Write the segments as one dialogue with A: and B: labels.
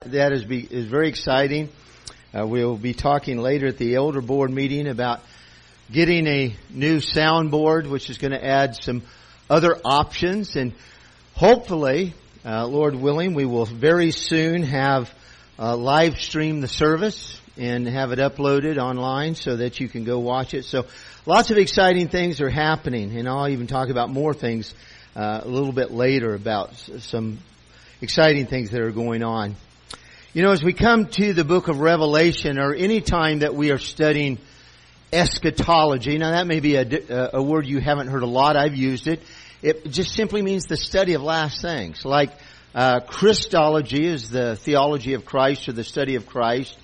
A: that is very exciting. We'll be talking later at the Elder Board meeting about getting a new soundboard, which is going to add some other options. And hopefully, Lord willing, we will very soon have live stream the service and have it uploaded online so that you can go watch it. So lots of exciting things are happening, and I'll even talk about more things a little bit later about some exciting things that are going on. You know, as we come to the book of Revelation, or any time that we are studying eschatology, now that may be a word you haven't heard a lot. I've used it. It just simply means the study of last things. Like Christology is the theology of Christ or the study of Christ.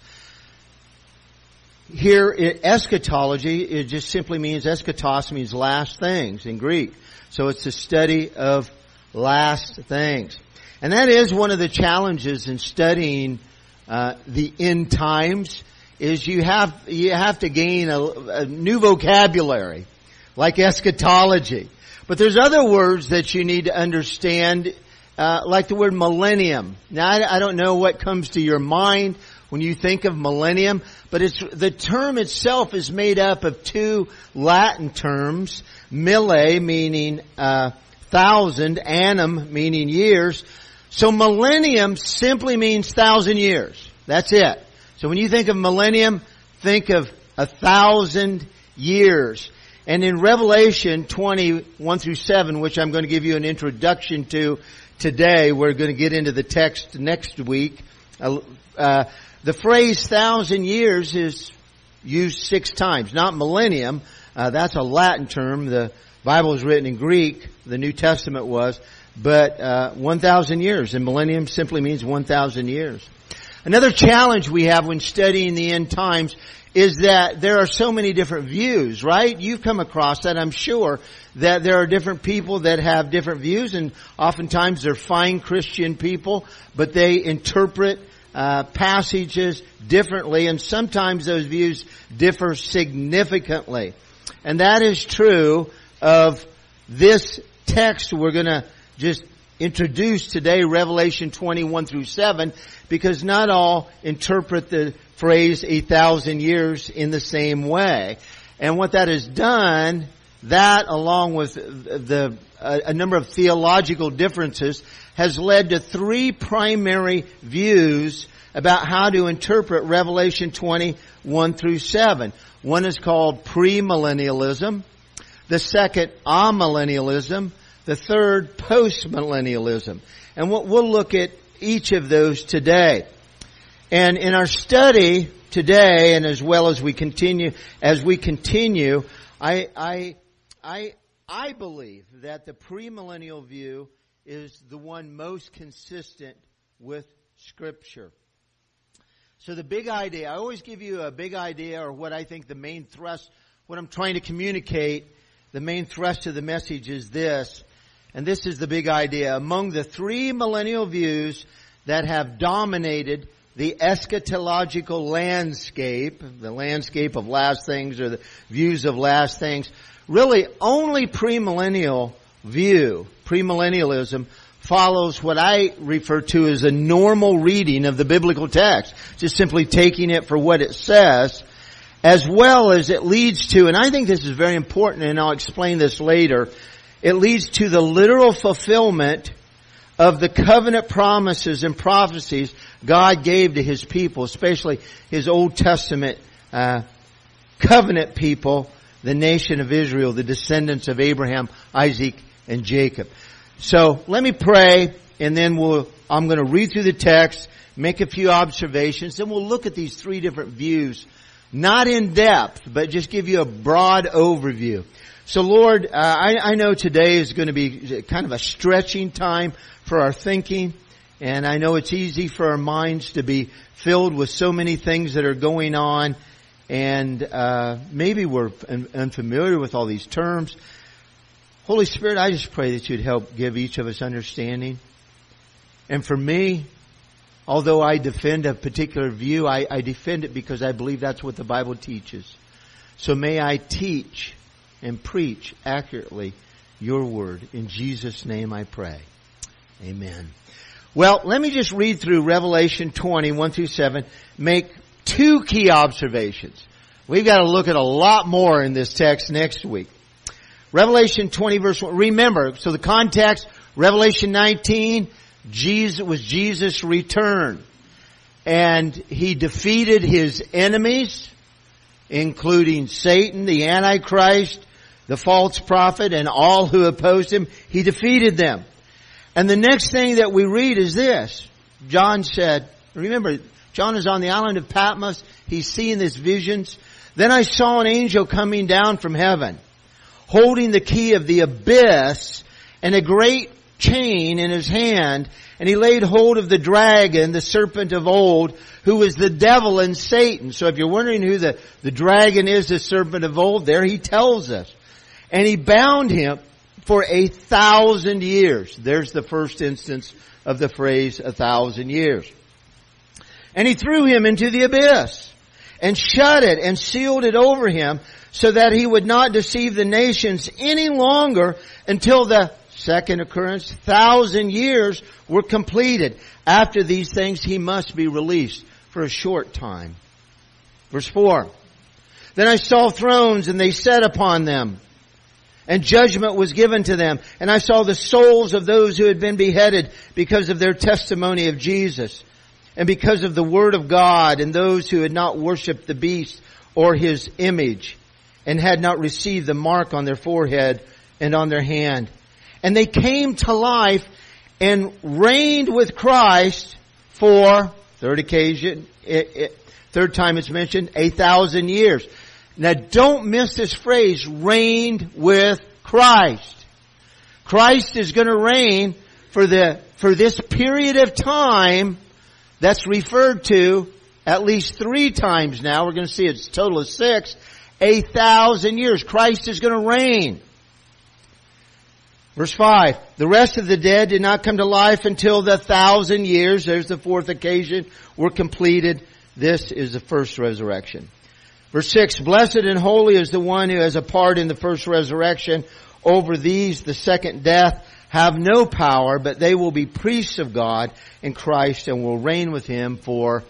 A: Here, eschatology, it just simply means, eschatos means last things in Greek. So it's the study of last things. And that is one of the challenges in studying the end times, is you have to gain a new vocabulary, like eschatology. But there's other words that you need to understand, like the word millennium. Now, I don't know what comes to your mind when you think of millennium, but the term itself is made up of two Latin terms, mille meaning thousand, annum meaning years. So millennium simply means 1,000 years. That's it. So when you think of millennium, think of 1,000 years. And in Revelation 20:1-7, which I'm going to give you an introduction to today, we're going to get into the text next week. The phrase 1,000 years is used 6 times. Not millennium. That's a Latin term. The Bible is written in Greek. The New Testament was. But 1,000 years. And millennium simply means 1,000 years. Another challenge we have when studying the end times is that there are so many different views, right? You've come across that, I'm sure, that there are different people that have different views, and oftentimes they're fine Christian people, but they interpret passages differently, and sometimes those views differ significantly. And that is true of this text we're going to just introduce today, Revelation 20:1-7, because not all interpret the phrase 1,000 years in the same way. And what that has done, that along with a number of theological differences, has led to 3 primary views about how to interpret Revelation 20:1-7. One is called premillennialism, the second amillennialism, the third postmillennialism. And we'll look at each of those today. And in our study today, and as well as we continue, I believe that the premillennial view is the one most consistent with Scripture. So the big idea, I always give you a big idea, or what I think the main thrust, what I'm trying to communicate, the main thrust of the message is this, and this is the big idea. Among the 3 millennial views that have dominated the eschatological landscape, the landscape of last things, or the views of last things, really only premillennial view, premillennialism, follows what I refer to as a normal reading of the biblical text, just simply taking it for what it says, as well as it leads to, and I think this is very important, and I'll explain this later, it leads to the literal fulfillment of the covenant promises and prophecies God gave to His people, especially His Old Testament covenant people, the nation of Israel, the descendants of Abraham, Isaac, and Jacob. So let me pray, and then I'm going to read through the text, make a few observations, then we'll look at these 3 different views, not in depth, but just give you a broad overview. So Lord, I know today is going to be kind of a stretching time for our thinking, and I know it's easy for our minds to be filled with so many things that are going on, and maybe we're unfamiliar with all these terms. Holy Spirit, I just pray that You'd help give each of us understanding. And for me, although I defend a particular view, I defend it because I believe that's what the Bible teaches. So may I teach and preach accurately Your Word. In Jesus' name I pray. Amen. Well, let me just read through Revelation 20, 1 through 7, make two key observations. We've got to look at a lot more in this text next week. Revelation 20 verse 1. Remember, so the context, Revelation 19, Jesus' return. And He defeated His enemies, including Satan, the Antichrist, the false prophet, and all who opposed Him. He defeated them. And the next thing that we read is this. John said, remember, John is on the island of Patmos. He's seeing these visions. Then I saw an angel coming down from heaven, holding the key of the abyss and a great chain in his hand. And he laid hold of the dragon, the serpent of old, who was the devil and Satan. So if you're wondering who the dragon is, the serpent of old, there he tells us. And he bound him for 1,000 years. There's the first instance of the phrase 1,000 years. And he threw him into the abyss and shut it and sealed it over him so that he would not deceive the nations any longer until the second occurrence, 1,000 years were completed. After these things he must be released for a short time. Verse 4. Then I saw thrones and they sat upon them. And judgment was given to them. And I saw the souls of those who had been beheaded because of their testimony of Jesus, and because of the word of God, and those who had not worshipped the beast or his image, and had not received the mark on their forehead and on their hand. And they came to life and reigned with Christ for, third time it's mentioned, 1,000 years. Now don't miss this phrase, reigned with Christ. Christ is going to reign for this period of time that's referred to at least 3 times now. We're going to see it's a total of 6. 1,000 years. Christ is going to reign. Verse 5. The rest of the dead did not come to life until the 1,000 years, there's the fourth occasion, were completed. This is the first resurrection. Verse 6, blessed and holy is the one who has a part in the first resurrection. Over these, the second death, have no power, but they will be priests of God in Christ and will reign with Him for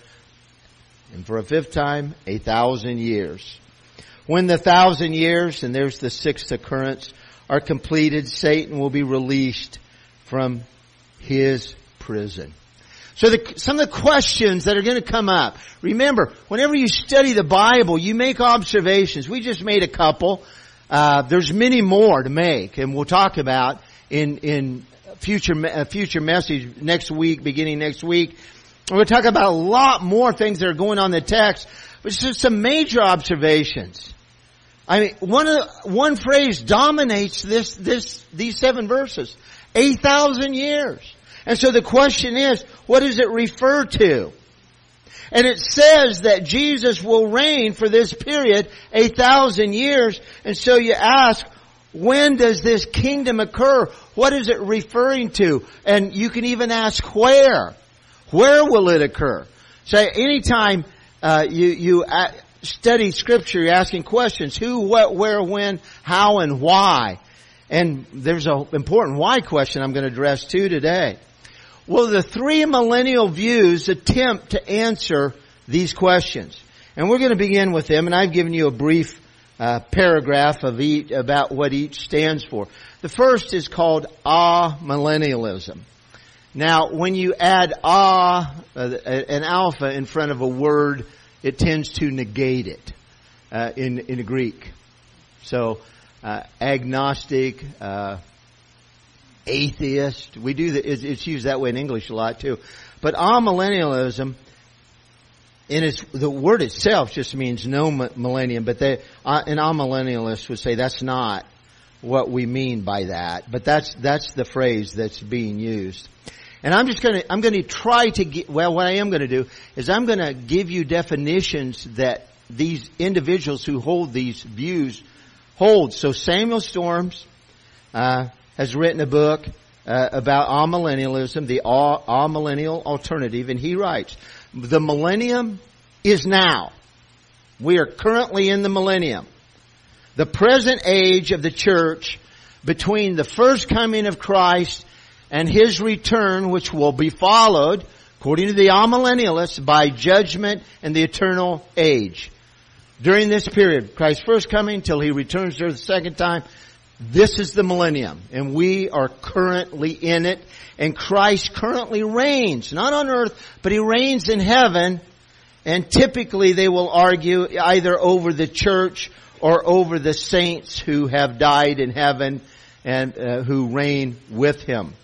A: a fifth time, 1,000 years. When the 1,000 years, and there's the sixth occurrence, are completed, Satan will be released from his prison. So some of the questions that are going to come up. Remember, whenever you study the Bible, you make observations. We just made a couple. There's many more to make, and we'll talk about in future message next week, beginning next week. We're going to talk about a lot more things that are going on in the text, but just some major observations. I mean, one phrase dominates these 7 verses. 1,000 years. And so the question is, what does it refer to? And it says that Jesus will reign for this period, 1,000 years. And so you ask, when does this kingdom occur? What is it referring to? And you can even ask where. Where will it occur? So anytime you study Scripture, you're asking questions. Who, what, where, when, how, and why. And there's an important why question I'm going to address too today. Well, the 3 millennial views attempt to answer these questions. And we're going to begin with them, and I've given you a brief paragraph of each, about what each stands for. The first is called amillennialism. Now, when you add an alpha in front of a word, it tends to negate it in Greek. So, agnostic, atheist. We do it's used that way in English a lot too. But amillennialism, the word itself just means no millennium, but an amillennialist would say that's not what we mean by that. But that's the phrase that's being used. And I'm going to try to what I am going to do is I'm going to give you definitions that these individuals who hold these views hold. So Samuel Storms has written a book about amillennialism, the amillennial alternative, and he writes, the millennium is now. We are currently in the millennium. The present age of the church between the first coming of Christ and His return, which will be followed, according to the amillennialists, by judgment and the eternal age. During this period, Christ's first coming till He returns there the second time, this is the millennium, and we are currently in it, and Christ currently reigns, not on earth, but He reigns in heaven, and typically they will argue either over the church or over the saints who have died in heaven and who reign with Him.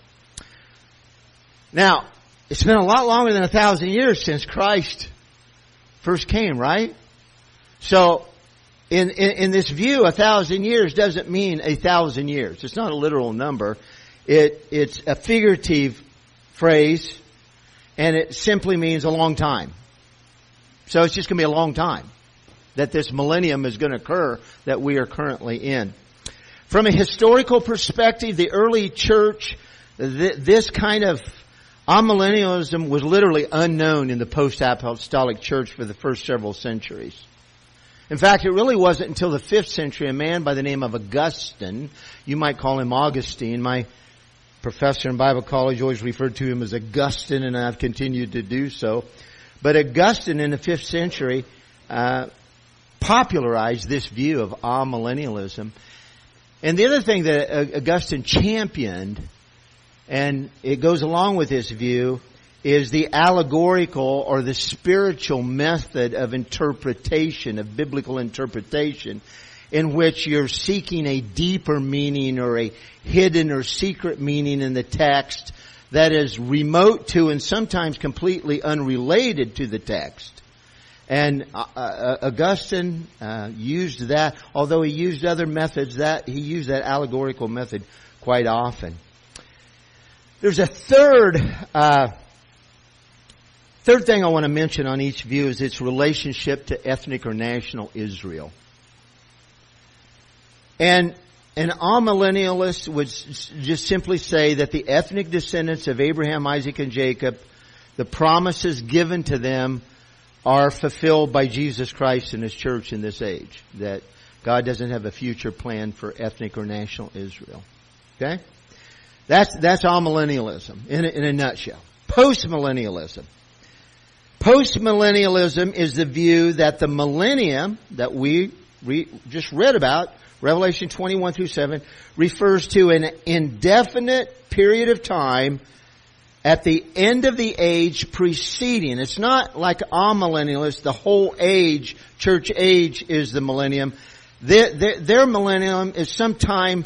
A: Now, it's been a lot longer than 1,000 years since Christ first came, right? So, in this view, 1,000 years doesn't mean 1,000 years. It's not a literal number. It's a figurative phrase, and it simply means a long time. So it's just going to be a long time that this millennium is going to occur that we are currently in. From a historical perspective, the early church, this kind of amillennialism was literally unknown in the post-apostolic church for the first several centuries. In fact, it really wasn't until the 5th century a man by the name of Augustine, you might call him Augustine. My professor in Bible college always referred to him as Augustine, and I've continued to do so. But Augustine in the 5th century popularized this view of amillennialism. And the other thing that Augustine championed, and it goes along with this view, is the allegorical or the spiritual method of interpretation, of biblical interpretation, in which you're seeking a deeper meaning or a hidden or secret meaning in the text that is remote to and sometimes completely unrelated to the text. And Augustine used that, although he used other methods, that he used that allegorical method quite often. There's a third thing I want to mention on each view is its relationship to ethnic or national Israel. And an amillennialist would just simply say that the ethnic descendants of Abraham, Isaac, and Jacob, the promises given to them are fulfilled by Jesus Christ and His church in this age. That God doesn't have a future plan for ethnic or national Israel. Okay? That's amillennialism in a nutshell. Postmillennialism. Postmillennialism is the view that the millennium that we just read about, Revelation 21 through 7, refers to an indefinite period of time at the end of the age preceding. It's not like amillennialists, the whole age, church age is the millennium. Their millennium is sometime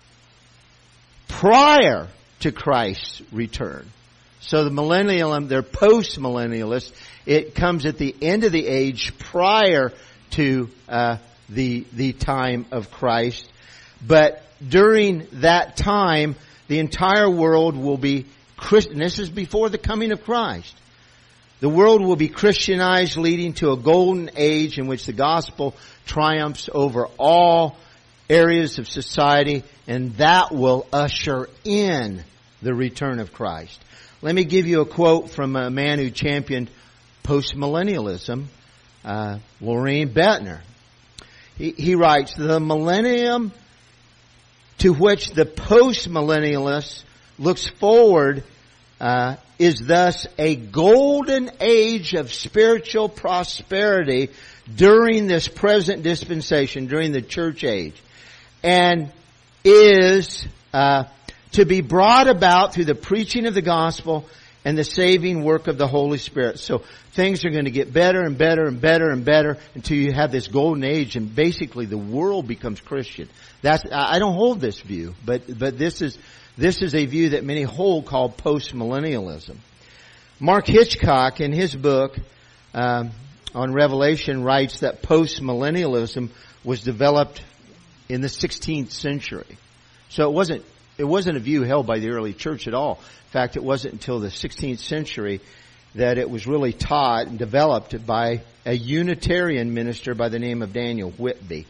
A: prior to Christ's return. So the millennium, they're post-millennialists. It comes at the end of the age prior to the time of Christ. But during that time, the entire world will be Christian. This is before the coming of Christ. The world will be Christianized, leading to a golden age in which the gospel triumphs over all areas of society, and that will usher in the return of Christ. Let me give you a quote from a man who championed postmillennialism, Loraine Boettner. He writes, the millennium to which the postmillennialist looks forward is thus a golden age of spiritual prosperity during this present dispensation, during the church age, and is to be brought about through the preaching of the gospel and the saving work of the Holy Spirit. So things are going to get better and better and better and better until you have this golden age, and basically the world becomes Christian. I don't hold this view, but this is a view that many hold called postmillennialism. Mark Hitchcock, in his book on Revelation, writes that postmillennialism was developed in the 16th century. So it wasn't a view held by the early church at all. In fact, it wasn't until the 16th century that it was really taught and developed by a Unitarian minister by the name of Daniel Whitby.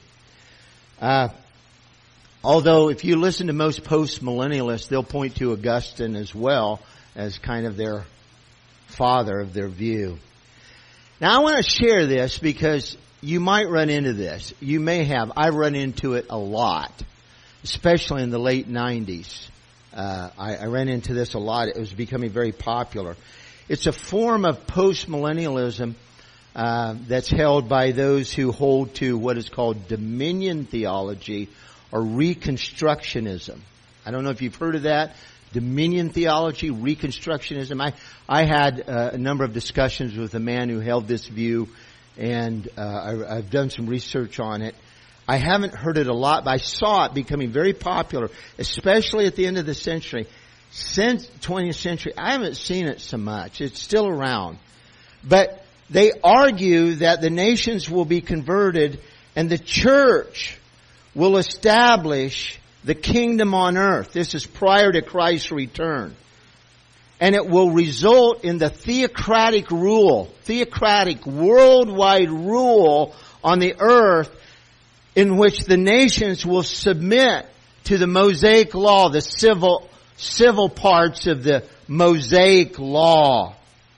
A: Although if you listen to most post-millennialists, they'll point to Augustine as well as kind of their father of their view. Now I want to share this because you might run into this. You may have. I've run into it a lot, especially in the late 90s. I ran into this a lot. It was becoming very popular. It's a form of postmillennialism that's held by those who hold to what is called dominion theology or Reconstructionism. I don't know if you've heard of that. Dominion theology, Reconstructionism. I had a number of discussions with a man who held this view, and I've done some research on it. I haven't heard it a lot, but I saw it becoming very popular, especially at the end of the century. Since 20th century, I haven't seen it so much. It's still around. But they argue that the nations will be converted and the church will establish the kingdom on earth. This is prior to Christ's return. And it will result in the theocratic worldwide rule on the earth, in which the nations will submit to the Mosaic law, the civil parts of the Mosaic law.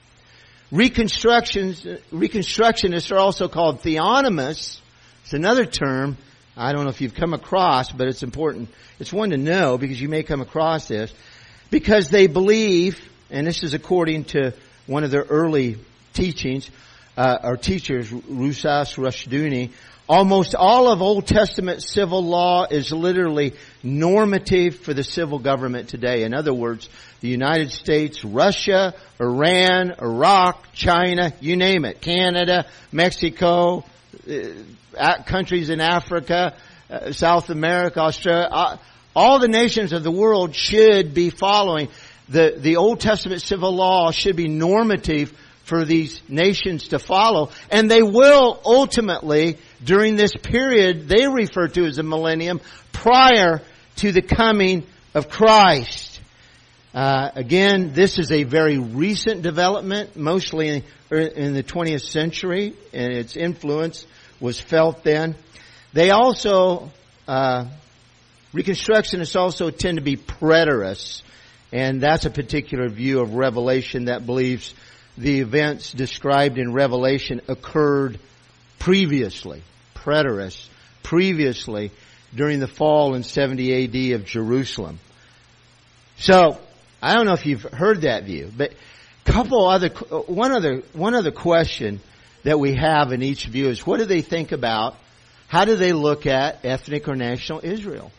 A: Reconstructionists are also called theonomists. It's another term I don't know if you've come across, but it's important. It's one to know because you may come across this. Because they believe, and this is according to one of their early teachings, or teachers, Rusas Rushduni, almost all of Old Testament civil law is literally normative for the civil government today. In other words, the United States, Russia, Iran, Iraq, China, you name it, Canada, Mexico, countries in Africa, South America, Australia, all the nations of the world should be following. The Old Testament civil law should be normative for these nations to follow. And they will ultimately, during this period they refer to as a millennium, prior to the coming of Christ. Again, this is a very recent development, mostly in the 20th century, and its influence was felt then. They also, Reconstructionists also tend to be preterists, and that's a particular view of Revelation that believes the events described in Revelation occurred previously. Preterists, previously, during the fall in 70 AD of Jerusalem. So, I don't know if you've heard that view, but one other question that we have in each view is, what do they think about, how do they look at ethnic or national Israel?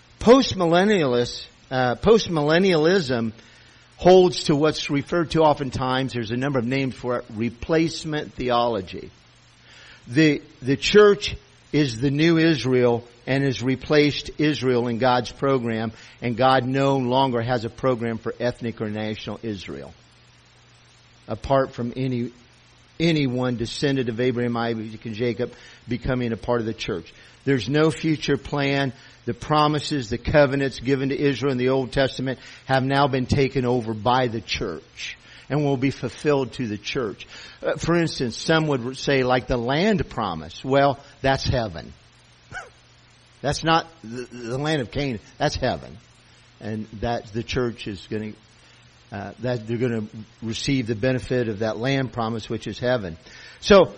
A: Postmillennialism holds to what's referred to oftentimes, there's a number of names for it, replacement theology. The church is the new Israel and has replaced Israel in God's program, and God no longer has a program for ethnic or national Israel, apart from anyone descended of Abraham, Isaac, and Jacob becoming a part of the church. There's no future plan. The promises, the covenants given to Israel in the Old Testament have now been taken over by the church and will be fulfilled to the church. For instance, some would say like the land promise. Well, that's heaven. That's not the land of Canaan. That's heaven. And that the church is going to, that they're going to receive the benefit of that land promise, which is heaven. So,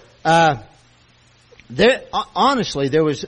A: honestly, there was,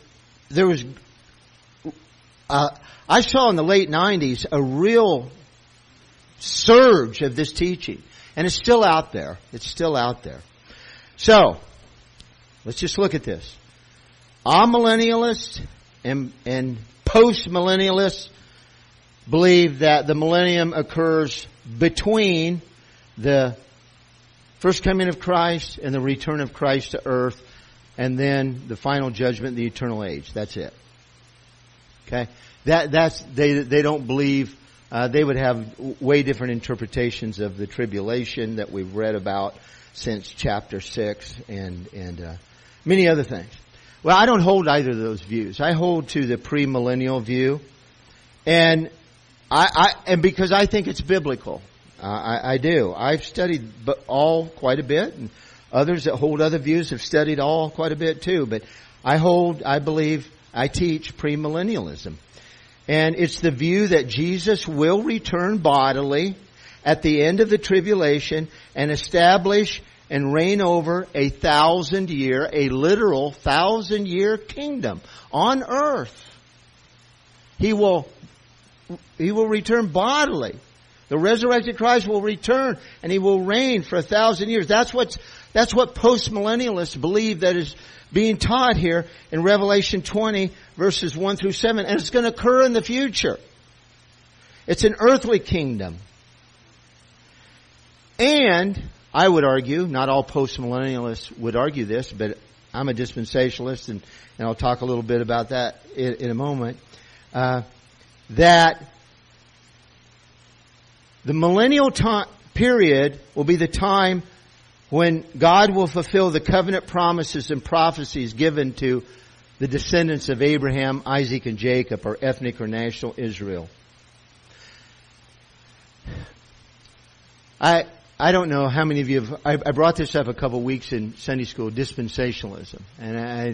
A: I saw in the late 90s a real surge of this teaching. And it's still out there. It's still out there. So, let's just look at this. Amillennialists and post-millennialists believe that the millennium occurs between the first coming of Christ and the return of Christ to earth, and then the final judgment, the eternal age. That's it. Okay? They don't believe, they would have way different interpretations of the tribulation that we've read about since chapter 6 and many other things. Well, I don't hold either of those views. I hold to the premillennial view, and because I think it's biblical. I do. I've studied all quite a bit, and others that hold other views have studied all quite a bit too. But I teach premillennialism. And it's the view that Jesus will return bodily at the end of the tribulation and establish and reign over a literal 1,000-year kingdom on earth. He will He will return bodily. The resurrected Christ will return and He will reign for 1,000 years. That's what postmillennialists believe that is being taught here in Revelation 20 verses 1 through 7. And it's going to occur in the future. It's an earthly kingdom. And I would argue, not all postmillennialists would argue this, but I'm a dispensationalist and I'll talk a little bit about that in a moment, that the millennial period will be the time when God will fulfill the covenant promises and prophecies given to the descendants of Abraham, Isaac, and Jacob, or ethnic or national Israel. I don't know how many of you have, I brought this up a couple of weeks in Sunday school, dispensationalism. And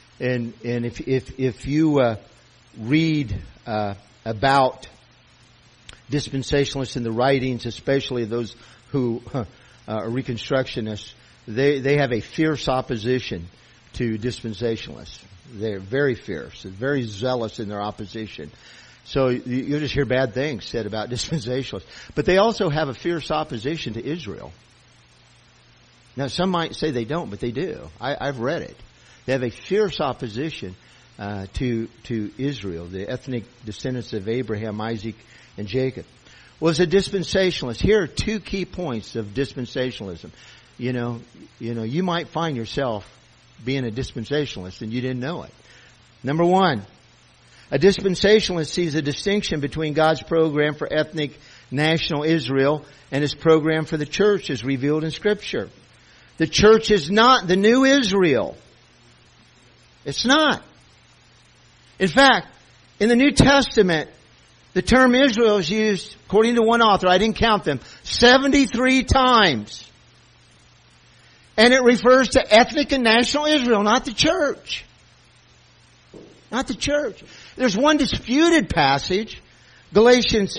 A: if you read about dispensationalists in the writings, especially those who are Reconstructionists, they have a fierce opposition to dispensationalists. They're very fierce, very zealous in their opposition. So you'll just hear bad things said about dispensationalists. But they also have a fierce opposition to Israel. Now some might say they don't, but they do. I've read it. They have a fierce opposition to Israel, the ethnic descendants of Abraham, Isaac, and Jacob. Well, as a dispensationalist, here are two key points of dispensationalism. You might find yourself being a dispensationalist and you didn't know it. Number one, a dispensationalist sees a distinction between God's program for ethnic national Israel and His program for the church as revealed in Scripture. The church is not the new Israel. It's not. In fact, in the New Testament, the term Israel is used, according to one author, I didn't count them, 73 times. And it refers to ethnic and national Israel, not the church. Not the church. There's one disputed passage, Galatians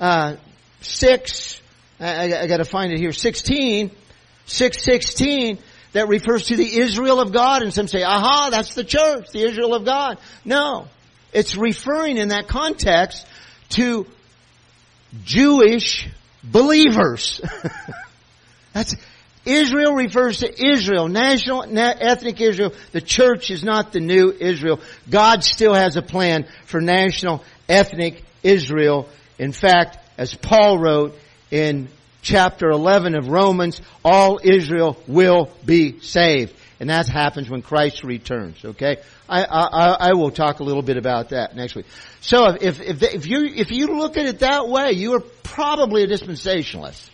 A: 6, I got to find it here, 6:16, that refers to the Israel of God. And some say, aha, that's the church, the Israel of God. No. It's referring in that context to Jewish believers. That's Israel refers to Israel, national, ethnic Israel. The church is not the new Israel. God still has a plan for national, ethnic Israel. In fact, as Paul wrote in chapter 11 of Romans, all Israel will be saved. And that happens when Christ returns, okay? I will talk a little bit about that next week. So if you look at it that way, you are probably a dispensationalist.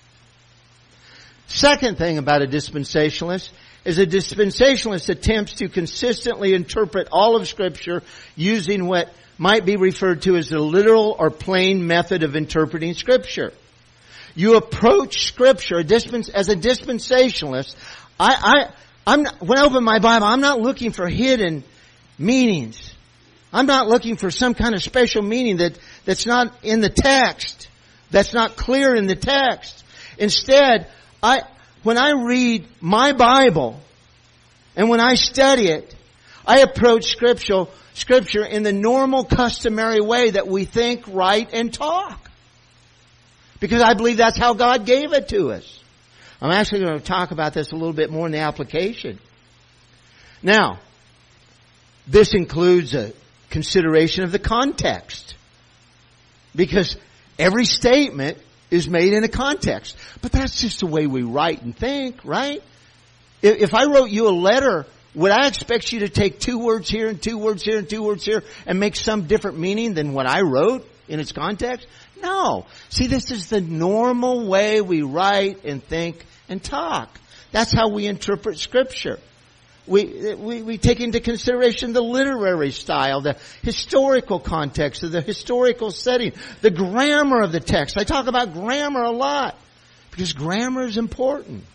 A: Second thing about a dispensationalist is a dispensationalist attempts to consistently interpret all of Scripture using what might be referred to as the literal or plain method of interpreting Scripture. You approach Scripture as a dispensationalist. When I open my Bible, I'm not looking for hidden meanings. I'm not looking for some kind of special meaning that's not in the text, that's not clear in the text. Instead, when I read my Bible and when I study it, I approach Scripture in the normal, customary way that we think, write, and talk. Because I believe that's how God gave it to us. I'm actually going to talk about this a little bit more in the application. Now, this includes a consideration of the context. Because every statement is made in a context. But that's just the way we write and think, right? If I wrote you a letter, would I expect you to take 2 words here and 2 words here and 2 words here and make some different meaning than what I wrote in its context? No. See, this is the normal way we write and think and talk. That's how we interpret Scripture. We take into consideration the literary style, the historical context of the historical setting, the grammar of the text. I talk about grammar a lot because grammar is important.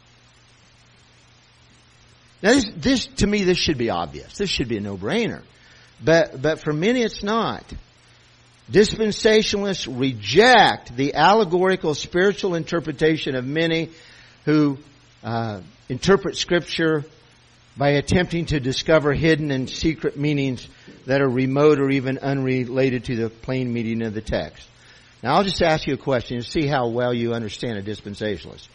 A: Now this to me, this should be obvious. This should be a no-brainer. But for many it's not. Dispensationalists reject the allegorical spiritual interpretation of many who interpret Scripture by attempting to discover hidden and secret meanings that are remote or even unrelated to the plain meaning of the text. Now I'll just ask you a question and see how well you understand a dispensationalist.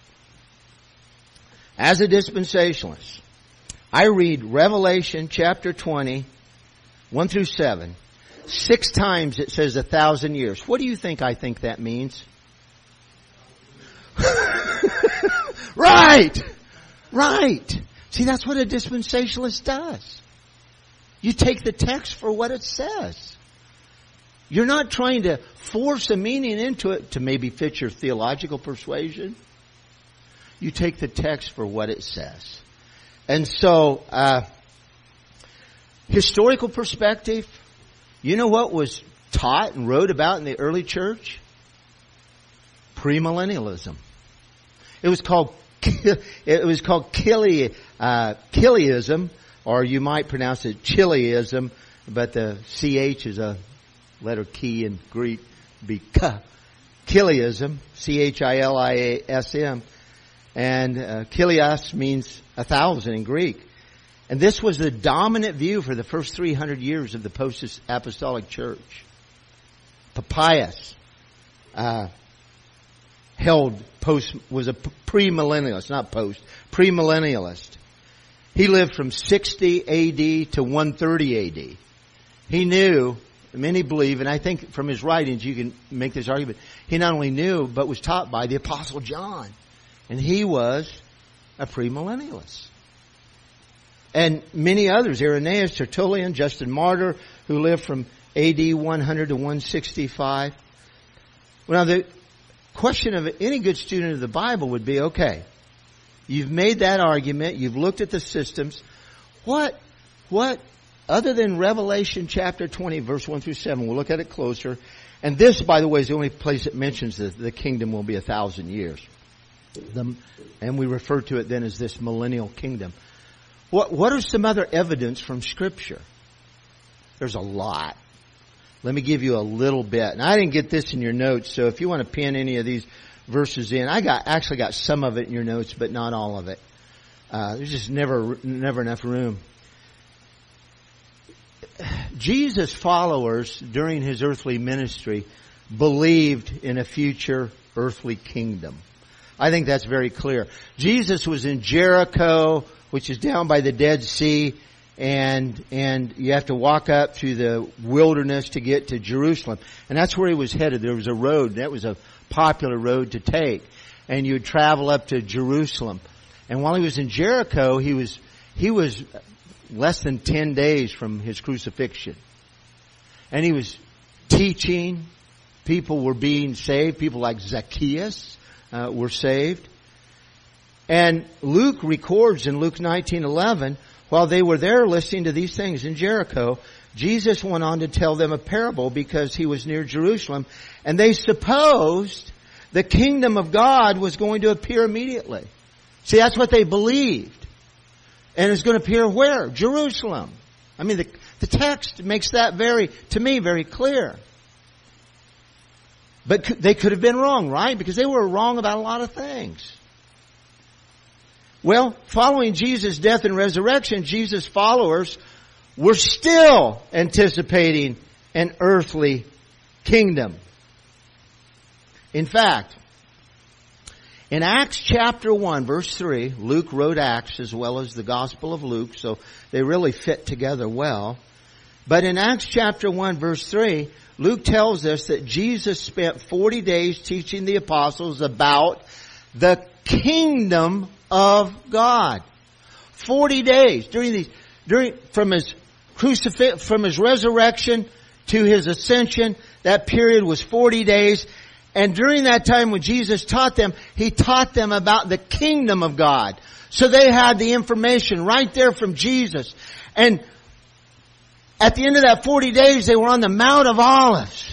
A: As a dispensationalist, I read Revelation chapter 20, 1 through 7. 6 times it says 1,000 years. What do you think I think that means? Right! Right! See, that's what a dispensationalist does. You take the text for what it says. You're not trying to force a meaning into it to maybe fit your theological persuasion. You take the text for what it says. And so, historical perspective, you know what was taught and wrote about in the early church? Premillennialism. It was called Chiliasm, or you might pronounce it Chiliasm, but the CH is a letter key in Greek, be Chiliasm, Chiliasm, and Chilias means 1,000 in Greek. And this was the dominant view for the first 300 years of the post-apostolic church. Papias was a premillennialist, not post, premillennialist. He lived from 60 AD to 130 AD. He knew, many believe, and I think from his writings you can make this argument, he not only knew, but was taught by the Apostle John. And he was a premillennialist. And many others, Irenaeus, Tertullian, Justin Martyr, who lived from AD 100 to 165. Well, now the question of any good student of the Bible would be, okay, you've made that argument, you've looked at the systems. What other than Revelation chapter 20, verse 1 through 7, we'll look at it closer. And this, by the way, is the only place it mentions that the kingdom will be 1,000 years. And we refer to it then as this millennial kingdom. What are some other evidence from Scripture? There's a lot. Let me give you a little bit. And I didn't get this in your notes, so if you want to pin any of these verses in, I actually got some of it in your notes, but not all of it. There's just never enough room. Jesus' followers during his earthly ministry believed in a future earthly kingdom. I think that's very clear. Jesus was in Jericho, which is down by the Dead Sea, and you have to walk up through the wilderness to get to Jerusalem. And that's where he was headed. There was a road. That was a popular road to take. And you would travel up to Jerusalem. And while he was in Jericho, he was less than 10 days from his crucifixion. And he was teaching. People were being saved. People like Zacchaeus were saved. And Luke records in Luke 19:11, while they were there listening to these things in Jericho, Jesus went on to tell them a parable because he was near Jerusalem. And they supposed the kingdom of God was going to appear immediately. See, that's what they believed. And it's going to appear where? Jerusalem. I mean, the text makes that to me, very clear. But they could have been wrong, right? Because they were wrong about a lot of things. Well, following Jesus' death and resurrection, Jesus' followers were still anticipating an earthly kingdom. In fact, in Acts chapter 1, verse 3, Luke wrote Acts as well as the Gospel of Luke, so they really fit together well. But in Acts chapter 1, verse 3, Luke tells us that Jesus spent 40 days teaching the apostles about the kingdom of God. 40 days from his resurrection to his ascension, that period was 40 days. And during that time when Jesus taught them, he taught them about the kingdom of God. So they had the information right there from Jesus. And at the end of that 40 days, they were on the Mount of Olives.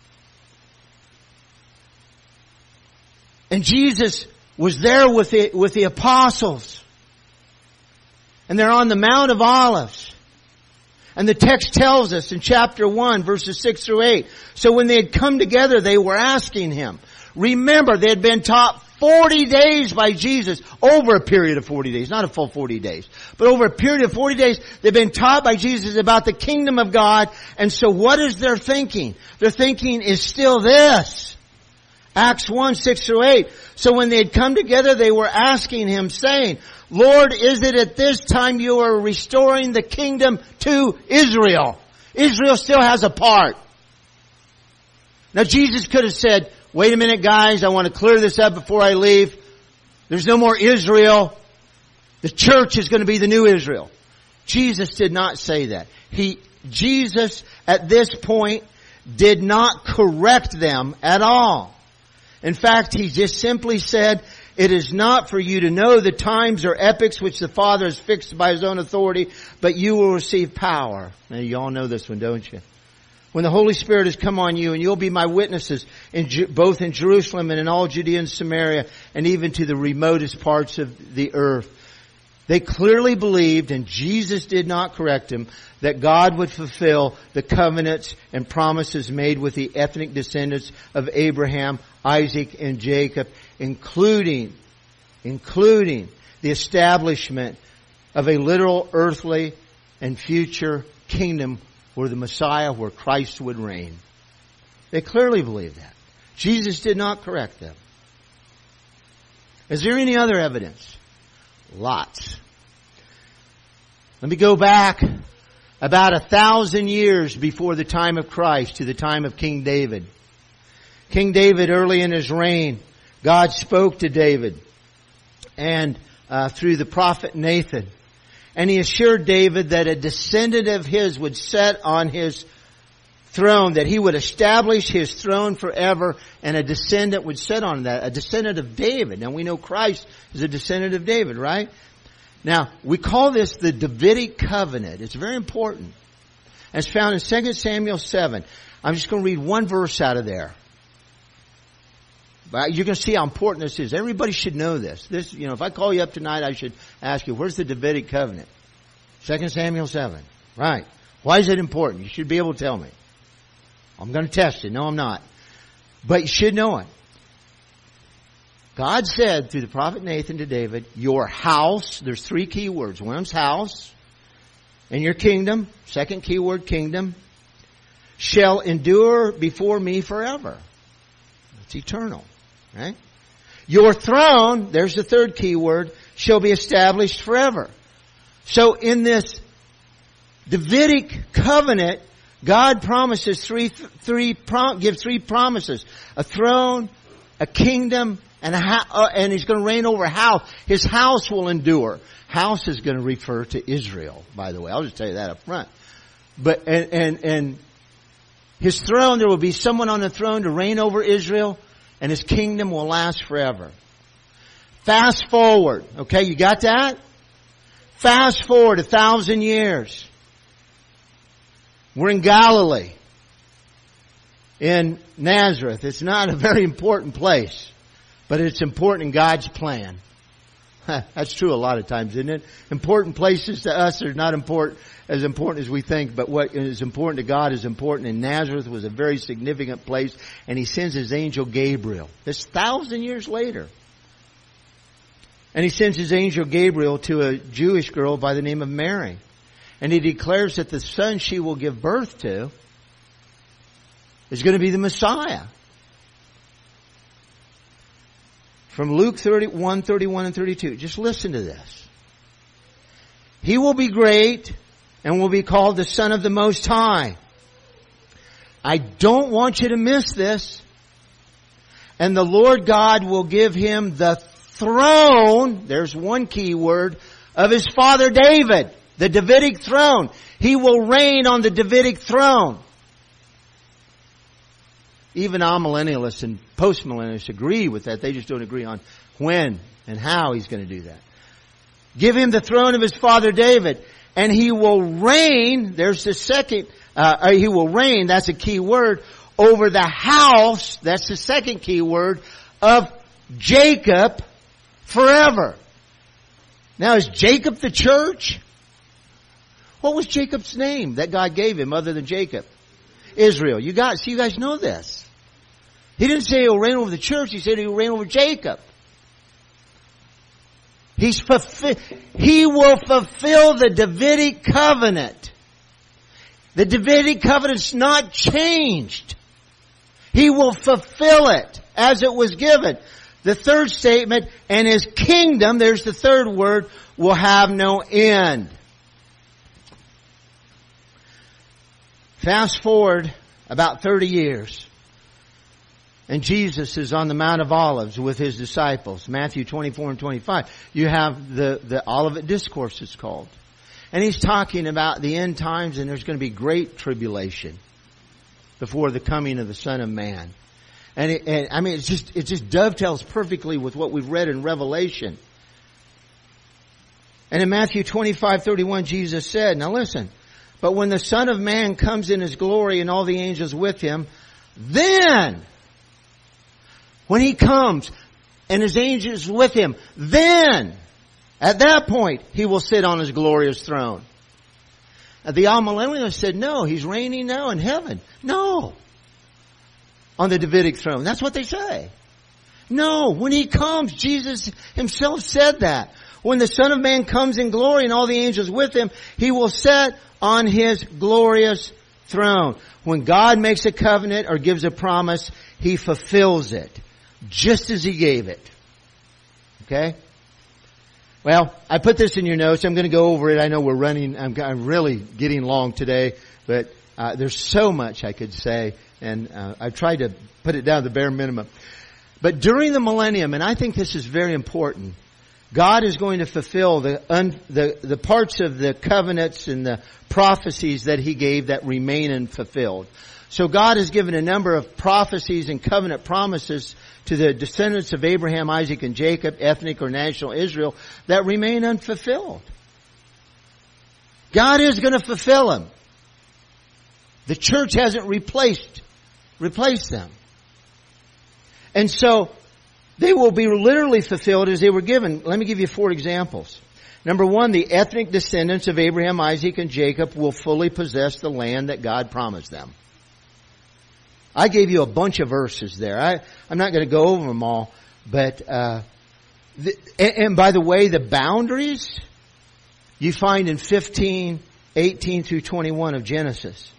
A: And Jesus was there with the apostles. And they're on the Mount of Olives. And the text tells us in chapter 1, verses 6 through 8. So when they had come together, they were asking him. Remember, they had been taught 40 days by Jesus, over a period of 40 days, not a full 40 days, but over a period of 40 days, they've been taught by Jesus about the kingdom of God. And so what is their thinking? Their thinking is still this. Acts 1, 6 through 8. So when they had come together, they were asking him, saying, Lord, is it at this time you are restoring the kingdom to Israel? Israel still has a part. Now Jesus could have said, wait a minute guys, I want to clear this up before I leave. There's no more Israel. The church is going to be the new Israel. Jesus did not say that. Jesus at this point did not correct them at all. In fact, he just simply said, it is not for you to know the times or epochs which the Father has fixed by His own authority, but you will receive power. Now you all know this one, don't you? When the Holy Spirit has come on you, and you'll be my witnesses both in Jerusalem and in all Judea and Samaria, and even to the remotest parts of the earth. They clearly believed, and Jesus did not correct them, that God would fulfill the covenants and promises made with the ethnic descendants of Abraham, Isaac, and Jacob, including the establishment of a literal earthly and future kingdom where the Messiah, where Christ would reign. They clearly believed that. Jesus did not correct them. Is there any other evidence? Lots. Let me go back about 1,000 years before the time of Christ to the time of King David. King David, early in his reign, God spoke to David and through the prophet Nathan. And He assured David that a descendant of his would sit on his throne, that he would establish his throne forever, and a descendant would sit on that, a descendant of David. Now we know Christ is a descendant of David, right? Now, we call this the Davidic covenant. It's very important. It's found in 2 Samuel 7. I'm just going to read one verse out of there. But you're going to see how important this is. Everybody should know this. If I call you up tonight, I should ask you, where's the Davidic covenant? 2 Samuel 7. Right. Why is it important? You should be able to tell me. I'm going to test it. No, I'm not. But you should know it. God said through the prophet Nathan to David, your house, there's three key words. One of them's house, and your kingdom, second key word, kingdom, shall endure before me forever. It's eternal. Right? Your throne, there's the third key word, shall be established forever. So in this Davidic covenant, God promises gives three promises: a throne, a kingdom, and He's going to reign over a house. His house will endure. House is going to refer to Israel, by the way. I'll just tell you that up front. But and His throne, there will be someone on the throne to reign over Israel, and His kingdom will last forever. Fast forward. Okay, you got that? Fast forward 1,000 years. We're in Galilee. In Nazareth. It's not a very important place, but it's important in God's plan. That's true a lot of times, isn't it? Important places to us are not as important as we think, but what is important to God is important. And Nazareth was a very significant place, and He sends His angel Gabriel. It's 1,000 years later. And He sends His angel Gabriel to a Jewish girl by the name of Mary. And He declares that the son she will give birth to is going to be the Messiah. From Luke 31, 31 and 32. Just listen to this. He will be great and will be called the Son of the Most High. I don't want you to miss this. And the Lord God will give Him the throne, there's one key word, of His father David. The Davidic throne. He will reign on the Davidic throne. Even amillennialists and postmillennialists agree with that. They just don't agree on when and how He's going to do that. Give Him the throne of His father David. And He will reign, there's the second, He will reign, that's a key word, over the house, that's the second key word, of Jacob forever. Now is Jacob the church? What was Jacob's name that God gave him other than Jacob? Israel. You guys know this. He didn't say He'll reign over the church. He said He'll reign over Jacob. He will fulfill the Davidic covenant. The Davidic covenant's not changed. He will fulfill it as it was given. The third statement, and His kingdom, there's the third word, will have no end. Fast forward about 30 years. And Jesus is on the Mount of Olives with His disciples. Matthew 24 and 25. You have the Olivet Discourse, it's called. And He's talking about the end times, and there's going to be great tribulation before the coming of the Son of Man. And it just dovetails perfectly with what we've read in Revelation. And in Matthew 25:31, Jesus said, now listen, but when the Son of Man comes in His glory and all the angels with Him, then, when He comes and His angels with Him, then, at that point, He will sit on His glorious throne. The amillennialists said, no, He's reigning now in heaven. No. On the Davidic throne. That's what they say. No, when He comes, Jesus Himself said that. When the Son of Man comes in glory and all the angels with Him, He will sit on His glorious throne. When God makes a covenant or gives a promise, He fulfills it. Just as He gave it. Okay? Well, I put this in your notes. I'm going to go over it. I know we're running. I'm really getting long today, but there's so much I could say, and I've tried to put it down to the bare minimum. But during the millennium, and I think this is very important, God is going to fulfill the parts of the covenants and the prophecies that He gave that remain unfulfilled. So God has given a number of prophecies and covenant promises to the descendants of Abraham, Isaac, and Jacob, ethnic or national Israel, that remain unfulfilled. God is going to fulfill them. The church hasn't replaced them. And so, they will be literally fulfilled as they were given. Let me give you 4 examples. Number 1, the ethnic descendants of Abraham, Isaac, and Jacob will fully possess the land that God promised them. I gave you a bunch of verses there. I'm not going to go over them all, but and by the way, the boundaries you find in 15:18 through 21 of Genesis.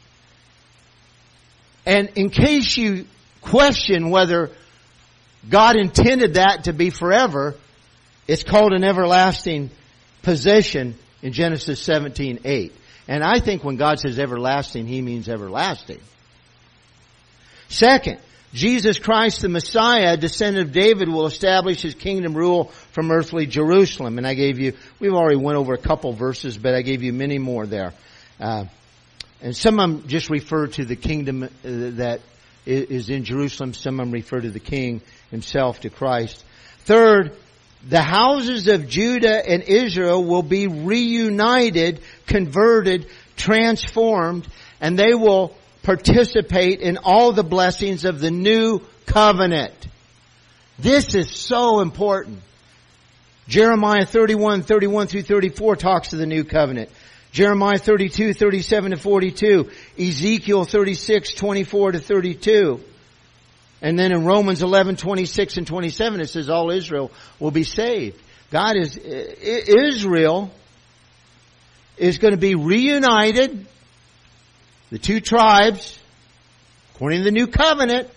A: And in case you question whether God intended that to be forever, it's called an everlasting possession in Genesis 17:8. And I think when God says everlasting, He means everlasting. Second, Jesus Christ the Messiah, a descendant of David, will establish His kingdom rule from earthly Jerusalem. And we've already went over a couple verses, but I gave you many more there. And some of them just refer to the kingdom that is in Jerusalem. Some of them refer to the King Himself, to Christ. Third, the houses of Judah and Israel will be reunited, converted, transformed, and they will participate in all the blessings of the new covenant. This is so important. Jeremiah 31 through 34 talks of the new covenant. Jeremiah 32, 37 to 42. Ezekiel 36, 24 to 32. And then in Romans 11, 26 and 27 it says all Israel will be saved. Israel is going to be reunited. The 2 tribes, according to the new covenant.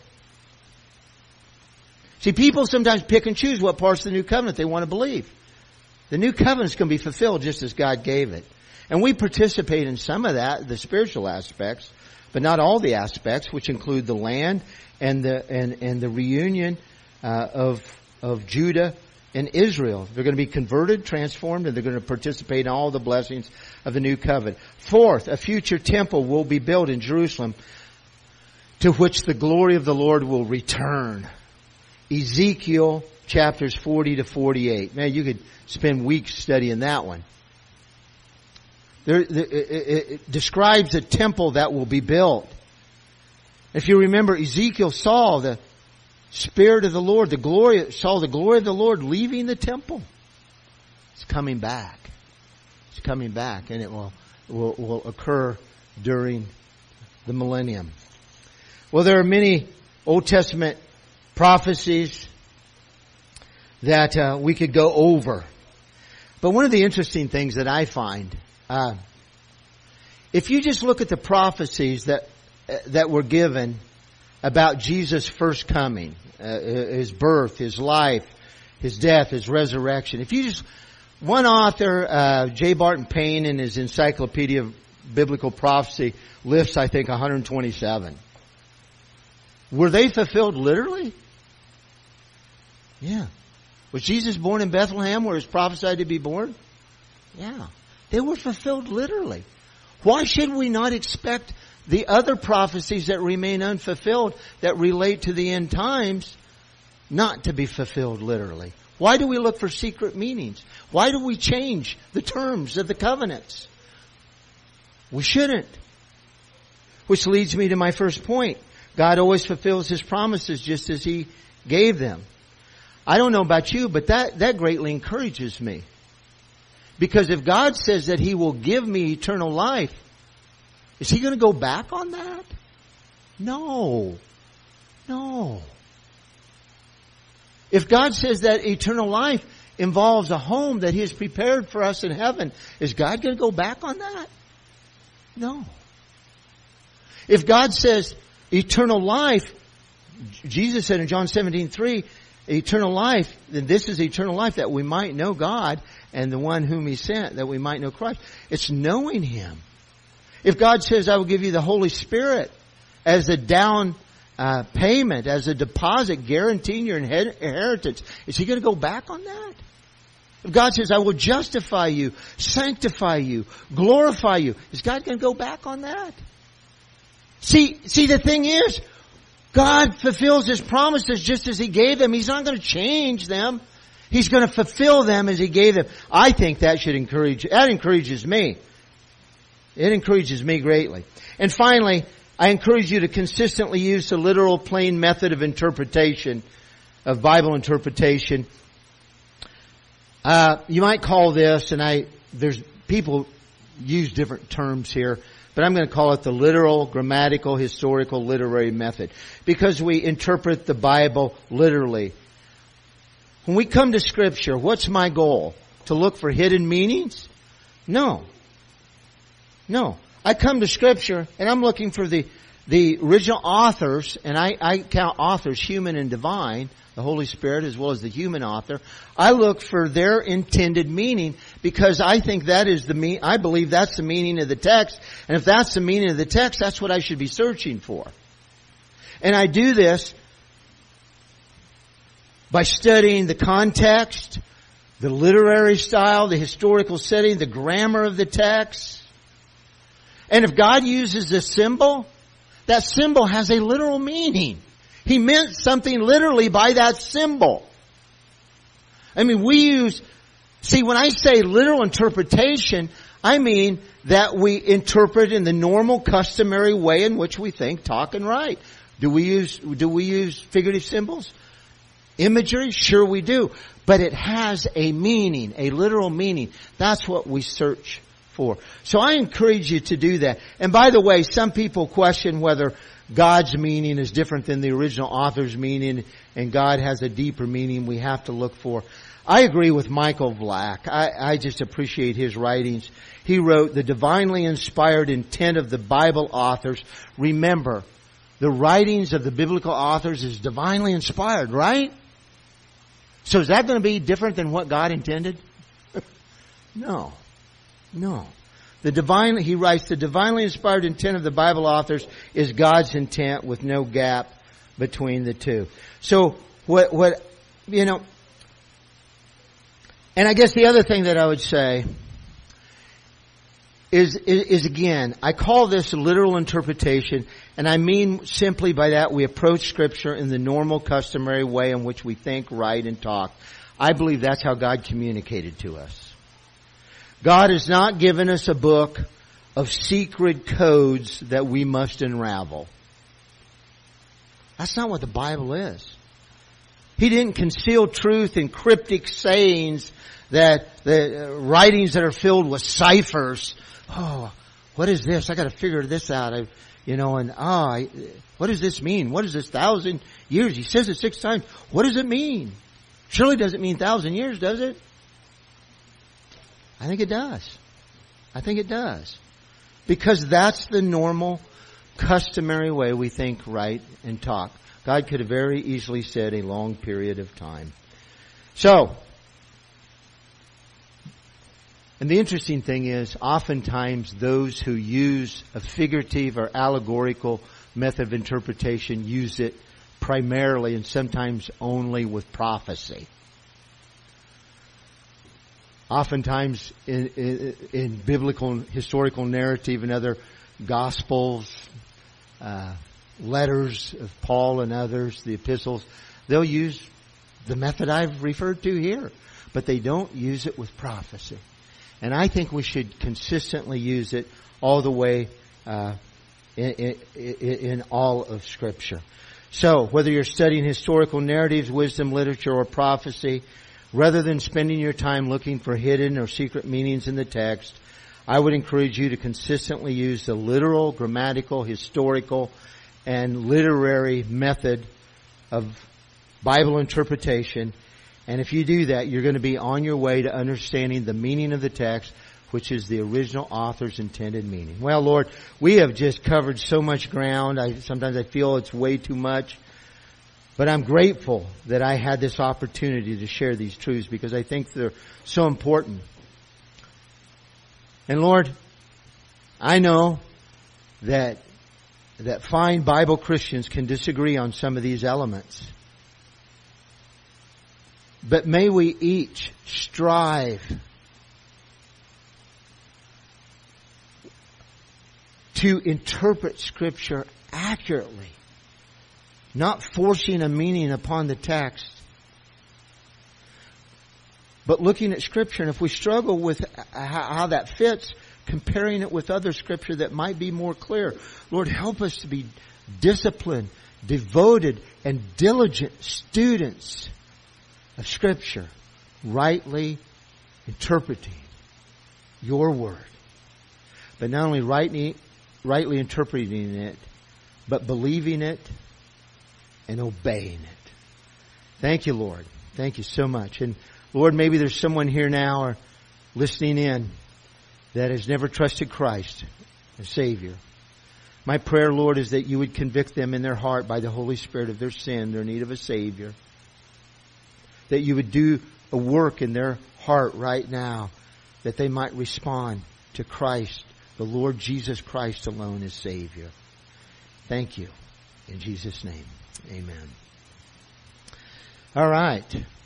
A: See, people sometimes pick and choose what parts of the new covenant they want to believe. The new covenant is going to be fulfilled just as God gave it. And we participate in some of that, the spiritual aspects, but not all the aspects, which include the land and the reunion of Judah and Israel. They're going to be converted, transformed, and they're going to participate in all the blessings of the new covenant. Fourth, a future temple will be built in Jerusalem to which the glory of the Lord will return. Ezekiel chapters 40 to 48. Man, you could spend weeks studying that one. It describes a temple that will be built. If you remember, Ezekiel saw the Spirit of the Lord, saw the glory of the Lord leaving the temple. It's coming back. It's coming back, and it will occur during the millennium. Well, there are many Old Testament prophecies that we could go over. But one of the interesting things that I find, if you just look at the prophecies that were given about Jesus' first coming, His birth, His life, His death, His resurrection. If you just, one author, J. Barton Payne, in his Encyclopedia of Biblical Prophecy, lists, I think, 127. Were they fulfilled literally? Yeah. Was Jesus born in Bethlehem where He was prophesied to be born? Yeah. They were fulfilled literally. Why should we not expect the other prophecies that remain unfulfilled that relate to the end times not to be fulfilled literally? Why do we look for secret meanings? Why do we change the terms of the covenants? We shouldn't. Which leads me to my first point. God always fulfills His promises just as He gave them. I don't know about you, but that greatly encourages me. Because if God says that He will give me eternal life, is He going to go back on that? No. No. If God says that eternal life involves a home that He has prepared for us in heaven, is God going to go back on that? No. If God says eternal life, Jesus said in John 17:3, eternal life, then this is eternal life, that we might know God and the one whom He sent, that we might know Christ. It's knowing Him. If God says, I will give you the Holy Spirit as a down payment, as a deposit guaranteeing your inheritance, is He going to go back on that? If God says, I will justify you, sanctify you, glorify you, is God going to go back on that? See, the thing is, God fulfills His promises just as He gave them. He's not going to change them. He's going to fulfill them as He gave them. I think that encourages me. It encourages me greatly. And finally, I encourage you to consistently use the literal, plain method of interpretation, of Bible interpretation. You might call this, there's people use different terms here, but I'm going to call it the literal, grammatical, historical, literary method. Because we interpret the Bible literally. When we come to Scripture, what's my goal? To look for hidden meanings? No. I come to Scripture and I'm looking for the original authors, and I count authors human and divine, the Holy Spirit as well as the human author. I look for their intended meaning because I think I believe that's the meaning of the text. And if that's the meaning of the text, that's what I should be searching for. And I do this by studying the context, the literary style, the historical setting, the grammar of the text. And if God uses a symbol, that symbol has a literal meaning. He meant something literally by that symbol. I mean, when I say literal interpretation, I mean that we interpret in the normal, customary way in which we think, talk, and write. Do we use figurative symbols? Imagery? Sure we do. But it has a meaning, a literal meaning. That's what we search for. So I encourage you to do that. And by the way, some people question whether God's meaning is different than the original author's meaning, and God has a deeper meaning we have to look for. I agree with Michael Vlack. I just appreciate his writings. He wrote, the divinely inspired intent of the Bible authors. Remember, the writings of the biblical authors is divinely inspired, right? So is that going to be different than what God intended? No. He writes, the divinely inspired intent of the Bible authors is God's intent with no gap between the two. So and I guess the other thing that I would say is again, I call this literal interpretation, and I mean simply by that we approach Scripture in the normal, customary way in which we think, write, and talk. I believe that's how God communicated to us. God has not given us a book of secret codes that we must unravel. That's not what the Bible is. He didn't conceal truth in cryptic sayings, that the writings that are filled with ciphers. Oh, what is this? I got to figure this out. What does this mean? What is this 1,000 years? He says it 6 times. What does it mean? Surely doesn't mean 1,000 years, does it? I think it does. I think it does. Because that's the normal, customary way we think, write, and talk. God could have very easily said a long period of time. So, and the interesting thing is, oftentimes those who use a figurative or allegorical method of interpretation use it primarily and sometimes only with prophecy. Oftentimes in biblical historical narrative and other gospels, letters of Paul and others, the epistles, they'll use the method I've referred to here, but they don't use it with prophecy. And I think we should consistently use it all the way in all of Scripture. So, whether you're studying historical narratives, wisdom, literature, or prophecy, rather than spending your time looking for hidden or secret meanings in the text, I would encourage you to consistently use the literal, grammatical, historical, and literary method of Bible interpretation. And if you do that, you're going to be on your way to understanding the meaning of the text, which is the original author's intended meaning. Well, Lord, we have just covered so much ground. Sometimes I feel it's way too much. But I'm grateful that I had this opportunity to share these truths because I think they're so important. And Lord, I know that fine Bible Christians can disagree on some of these elements. But may we each strive to interpret Scripture accurately, not forcing a meaning upon the text, but looking at Scripture. And if we struggle with how that fits, comparing it with other Scripture that might be more clear, Lord, help us to be disciplined, devoted, and diligent students of Scripture, rightly interpreting your Word. But not only rightly interpreting it, but believing it and obeying it. Thank you, Lord. Thank you so much. And Lord, maybe there's someone here now or listening in that has never trusted Christ as Savior. My prayer, Lord, is that you would convict them in their heart by the Holy Spirit of their sin, their need of a Savior. That you would do a work in their heart right now, that they might respond to Christ, the Lord Jesus Christ alone as Savior. Thank you. In Jesus' name, amen. All right.